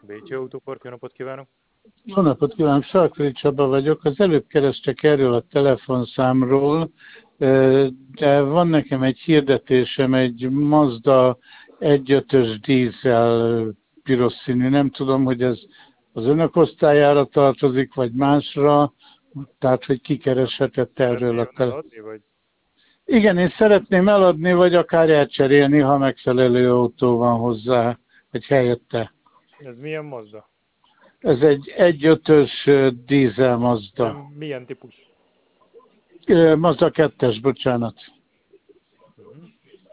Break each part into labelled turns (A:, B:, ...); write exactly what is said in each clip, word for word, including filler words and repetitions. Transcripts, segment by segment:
A: Bécsi Autópark, jó napot kívánok!
B: Jó napot kívánok, Sarkrai Csaba vagyok. Az előbb kerestek erről a telefonszámról, de van nekem egy hirdetésem, egy Mazda egy ötös dízel piros színű. Nem tudom, hogy ez az önök osztályára tartozik, vagy másra, tehát hogy kikereshetett erről a
A: Szeretné
B: telefonszámról.
A: eladni, vagy?
B: Igen, én szeretném eladni, vagy akár elcserélni, ha megfelelő autó van hozzá, vagy helyette.
A: Ez milyen Mazda?
B: Ez egy egy ötös dízel
A: Nem,
B: Mazda.
A: milyen típus?
B: Ö, Mazda kettes, bocsánat.
A: Uh-huh.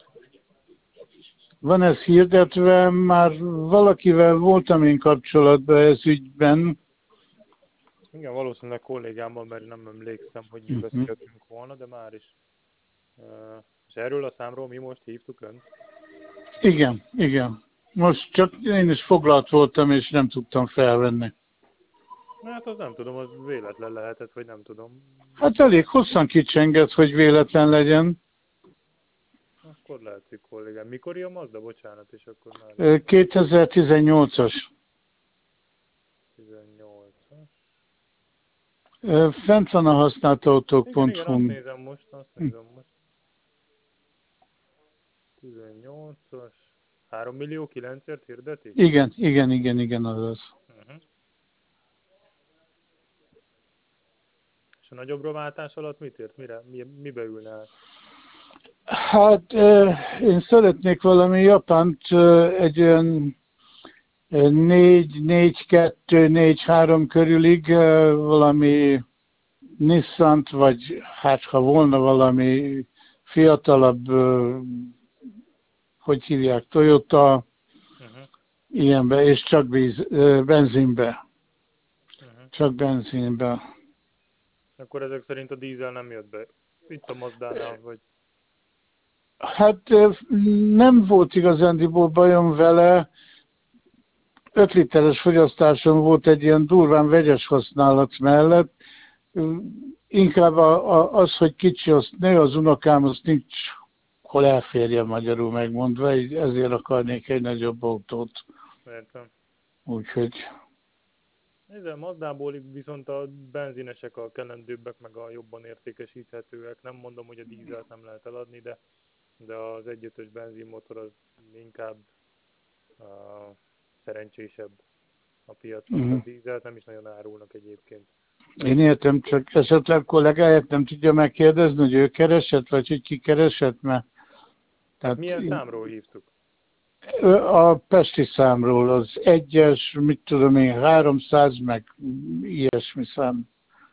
B: Van ez hirdetve, már valakivel voltam én kapcsolatban ez ügyben.
A: Igen, valószínűleg kollégámmal, mert nem emlékszem, hogy mi
B: Uh-huh.
A: beszéltünk volna, de már is. Uh, és erről a számról mi most hívtuk önt?
B: Igen, igen. Most csak én is foglalt voltam, és nem tudtam felvenni.
A: Hát az nem tudom, az véletlen lehetett, vagy nem tudom.
B: Hát elég hosszan kicsengett, hogy véletlen legyen.
A: Akkor lehet, hogy kollégám. Mikor jön Mazda? Bocsánat, és akkor már...
B: Ö, kétezer-tizennyolcas.
A: tizennyolcas.
B: Ö, Fent van a használtautók
A: Igen,
B: pont
A: igen, azt
B: hu.
A: nézem most, azt nézem most. tizennyolcas. három millió kilencért hirdeti?
B: Igen, igen, igen, igen, azaz.
A: Uh-huh. És a nagyobb váltás alatt mit ért? Mire, mi, mibe ülne át?
B: Hát én szeretnék valami japánt, egy olyan négy, négy, kettő, négy, három körülig, valami Nissant, vagy hát ha volna valami fiatalabb, hogy hívják, Toyota,
A: Uh-huh.
B: ilyenbe, és csak víz, benzinbe.
A: Uh-huh.
B: Csak benzinbe.
A: Akkor ezek szerint a dízel nem jött be. Itt a Mazdánál, vagy...
B: Hát nem volt igazándiból bajom vele. öt literes fogyasztásom volt egy ilyen durván vegyes használat mellett. Inkább a, a, az, hogy kicsi, azt nő, az unokám, azt nincs hol elférje, magyarul megmondva, ezért akarnék egy nagyobb autót.
A: Értem.
B: Úgyhogy...
A: Ezzel Mazdából viszont a benzinesek a kelendőbbek, meg a jobban értékesíthetőek. Nem mondom, hogy a dízelt nem lehet eladni, de, de az egy ötös benzinmotor az inkább uh, szerencsésebb a piacon.
B: Uh-huh.
A: A dízelt nem is nagyon árulnak egyébként.
B: Én értem, csak esetleg kollégáját nem tudja megkérdezni, hogy ő keresett, vagy hogy ki keresett, mert...
A: Tehát
B: Tehát
A: milyen számról hívtuk?
B: a pesti számról, az egyes, mit tudom én, háromszáz, meg ilyesmi szám.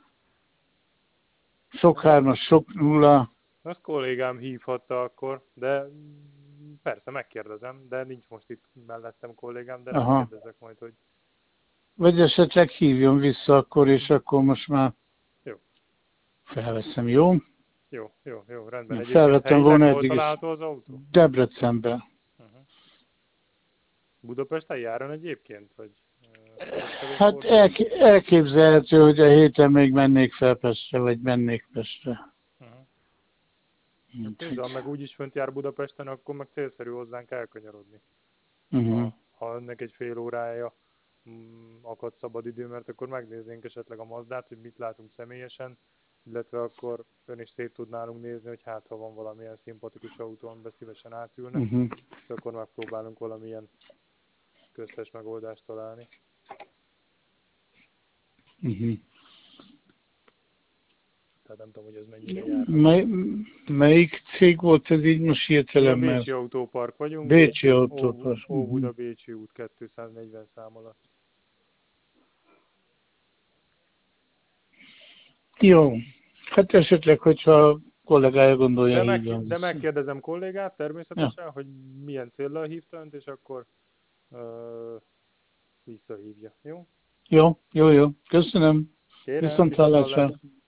B: Sok hármas, sok nulla.
A: Azt kollégám hívhatta akkor, de persze megkérdezem, de nincs most itt mellettem kollégám, de
B: Aha.
A: rákérdezek majd, hogy...
B: Vagy esetleg hívjon vissza akkor, és akkor most már
A: Jó.
B: felveszem, jó?
A: Jó, jó, jó, rendben.
B: Én
A: Egyébként
B: felvettem
A: helyileg
B: volna
A: hol
B: eddig is.
A: található az autó?
B: Debrecenben.
A: Uh-huh. Budapesten járon egyébként? Vagy, uh,
B: Hát el, elképzelhető, hogy a héten még mennék fel Pestre, vagy mennék Pestre.
A: Uh-huh. Nézd, meg úgyis fönt jár Budapesten, akkor meg célszerű hozzánk elkanyarodni.
B: Uh-huh.
A: Ha, ha önnek egy fél órája mm, akad szabad idő, mert akkor megnéznénk esetleg a Mazdát, hogy mit látunk személyesen, illetve akkor ön is szét tud nálunk nézni, hogy hát ha van valamilyen szimpatikus autó, amiben szívesen átülne,
B: Uh-huh.
A: és akkor megpróbálunk valamilyen köztes megoldást találni.
B: Uh-huh.
A: Tehát nem tudom, hogy ez mennyire jár.
B: Mely, melyik cég volt ez így most hirtelen?
A: Mi a
B: Mert...
A: Bécsi Autópark vagyunk.
B: Bécsi Autópark.
A: Óbuda uh-huh. Bécsi út kétszáznegyven szám alatt.
B: Jó. Hát esetleg, hogyha a kollégája gondolja,
A: de, meg,
B: hívjon
A: de
B: vissza.
A: megkérdezem kollégát természetesen, ja. hogy milyen céllal hívta önt, és akkor uh, visszahívja. Jó?
B: Jó, jó, jó. Köszönöm.
A: Kérem,
B: Viszontlátásra.